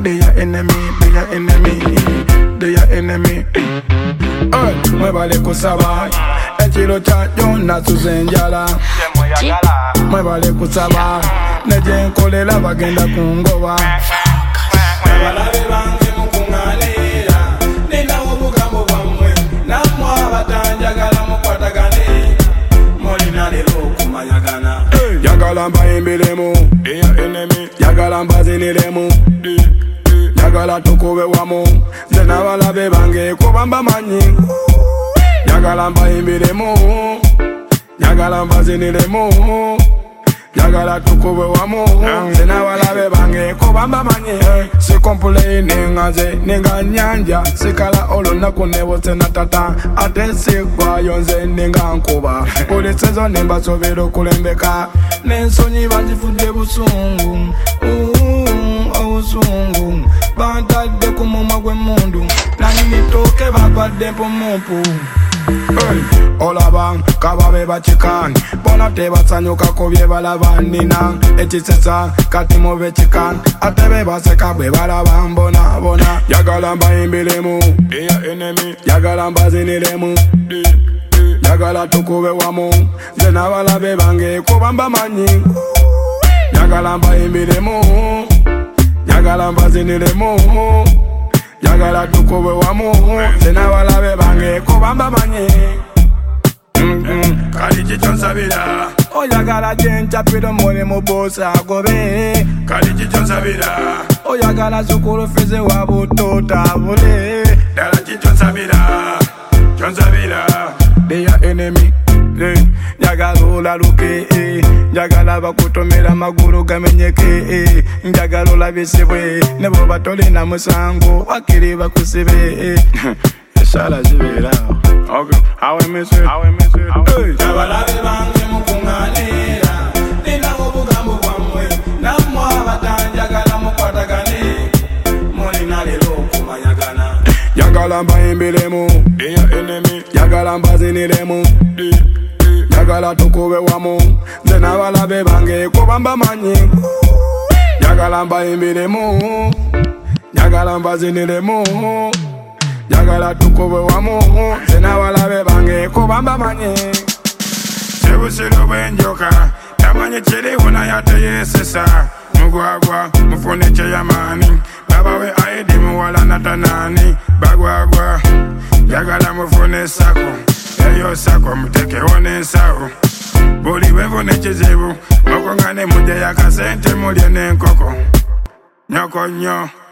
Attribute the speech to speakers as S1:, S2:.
S1: they your enemy, they your enemy, they your enemy. Muévale kusaba, echilo cha Jona Suzenjala. Muévale kusaba, neje nkolela bagenda kungoba. Abalabe bange mukunganira, nina obugambo bwamwe, namwe abatanjagala mukwatagane, molina lero kumayagana. Yagala mbayimbiremu, eya enemy, yagala mbaziniremu, yagala tukube wamu, zena abalabe bange kubamba manyi. Yagala mbayimbiremu, yagala mbaziniremu, yagala tukube wamu, zena abalabe bange kubamba manyi. Sikompuleni ngaze ninga nyanja, sikala olunaku nebose na tata, ate sigwayo nze ninga nkuba. Buli sezo nimba sobera okulembeka, n'ensonyi banzifudde busungu, obusungu bantadde ku mumwa gw'emmundu, nanyini tooke bapadde mpumumpu. Olaba kababe bakikan, bona tebasanyukako bye balaba nina, ekisesa kati mube kikan, ate be baseka bwe balaba mbona bona. Yagala mbayimbiremu, eya enemy, yagala mbaziniremu, yagala tukube wamu, zena abalabe bange kubamba manyi. Yagala mbayimbiremu, yagala mbaziniremu, yagala tukube wamu, zena abalabe bange kubamba manyi. Kali chicho nsabira, oyagala jenchapira mulimu bosa agobe. Kali chicho nsabira, oyagala sukulu feze wabutota bule. Dala chicho nsabira, chonsabira, they your enemy. Njagala olaluke, njagala bakutomera amagulu gamenyeke, njagala olabisibwe nebo batolina musango wakiri bakusibe. Esala zibera, okay, awe meswe, abalabe bange mukunganira, nina obugambo bwamwe, namwe abatanjagala mukwatagane, molina lero kumayagana. Yagala mbayimbiremu, eya enemy, yagala mbaziniremu, yagala tukube wamu, zena abalabe bange kubamba manyi. Yagala mbayimbiremu, yagala mbaziniremu, yagala tukube wamu, zena abalabe bange kubamba manyi. Sebusiro bwenjoka, tamanyi kiriwo naye ate yesesa, mugwagwa mufune kyeyamani, babawe aidi muwala natanani, bagwagwa yagala mufune sako, eyo sako mutekewo n'ensawo, buli bwefuna ekizibu mukungane mujje yakasente mulye n'enkoko, nyoko nnyo.